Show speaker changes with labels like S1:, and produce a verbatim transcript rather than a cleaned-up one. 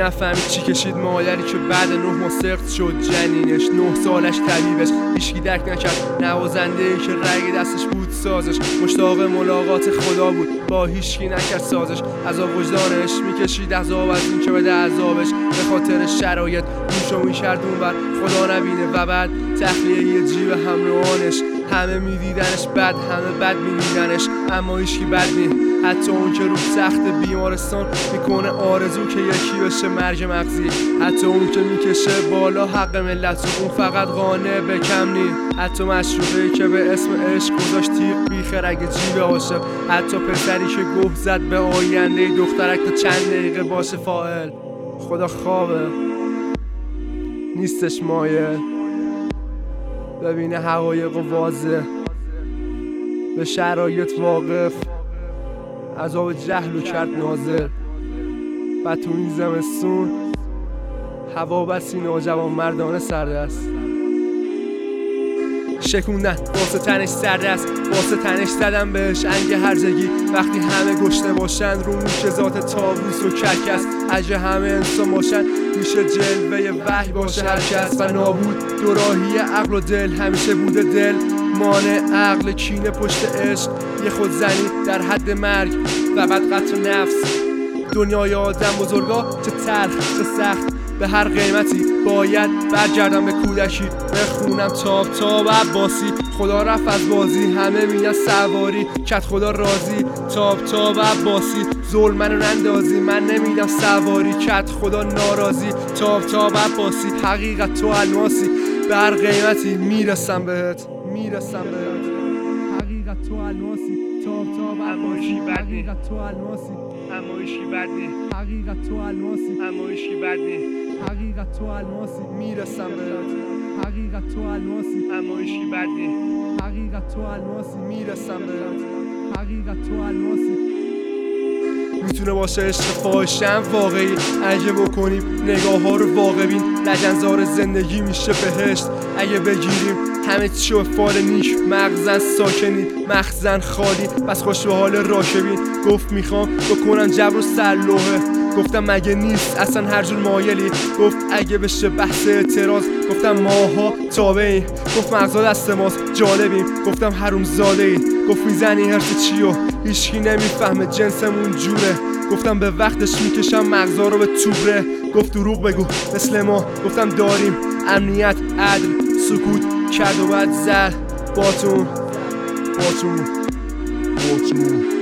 S1: نفهمید چی کشید مادری که بعد نه ماه سخت شد جنینش. نه سالش طبیبش هیچکی درک نکرد، نوازنده ای که رگ دستش بود سازش. مشتاق ملاقات خدا بود با هیچکی نکرد سازش. عذاب وجدانش میکشید عذاب از این که بده عذابش، به خاطر شرایط گوشو میکرد اونور خدا نبینه. و بعد تخلیه یه جیب همراهانش، همه میدیدنش بد، همه بد میدیدنش، اما هیچکی بد نی. حتی اون که رو تخت بیمارستان میکنه آرزو که یکی بشه مرگ مغزی. حتی اون که میکشه بالا حق ملت رو، اون فقط قانع به کم نی. حتی مشروبه‌ای که به اسم عشق گذاشت تیغ بیخر اگه جیب عاشق. حتی پسری که گفت زد به آینده دخترک تا چند دقیقه باشه فاعل. خدا خوابه نیستش مایل ببینه حقایق و واضح، به شرایط واقف، عذاب جهل و کرد نازل. و تو این زمستون هوا بسی نوجوان مردانه سرد است. شکوندن واسه تنش سرد است، واسه تنش زدن بهش انگ هرزگی. وقتی همه گشته باشن رو میشه ذات تابوس و کرکس. اگه همه انسان باشن میشه جلوه وحی باشه هر کس. و نابود دوراهی عقل و دل، همیشه بوده دل مانع عقل، کینه پشت عشق، یه خودزنی در حد مرگ و بعد قتل نفس. دنیای آدم بزرگا چه تلخ چه سخت، به هر قیمتی باید برگردم به کودکی، بخونم تاب تاب عباسی. خدا رفت از بازی همه میگن سواری، کت خدا راضی. تاب تاب عباسی ظلم منو نندازی، من نمیدم سواری، کت خدا ناراضی. تاب تاب عباسی حقیقت تو الماسی، به هر قیمتی میرسم بهت میرسم بهت. حقیقت تو الماسی، تاب تاب عباسی، حقیقت تو الماسی، اما هیچکی بد نی. حقیقت تو الماسی، اما هیچکی بد نی. حقیقت تو الماسی میرسم بهت. حقیقت تو الماسی، اما هیچکی بد نی. حقیقت تو الماسی میرسم بهت. حقیقت تو الماسی میتونه باشه عشق فاحشه‌ام واقعی. اگه بکنیم نگاه ها رو واقع بین، لجنزار زندگی میشه بهشت اگه بگیریم همه چی و فال نیک. مغزن ساکنی مخزن خالی، بس خوش به حال راکبین. گفت میخوام بکنم جبر و سرلوحه، گفتم مگه نیست اصلا هر جور مایلی. گفت اگه بشه بحث اعتراض، گفتم ماها تابعیم. گفت مغزا دست ماست جالبیم، گفتم حروم زاده ای. گفت میزنی هرس چیو هیچکی نمیفهمه جنسمون جوره، گفتم به وقتش میکشم مغزا رو به توبره. گفت دروغ بگو مثل ما، گفتم داریم امنیت عدل. سکوت کرد و بعد زد باتون باتون باتون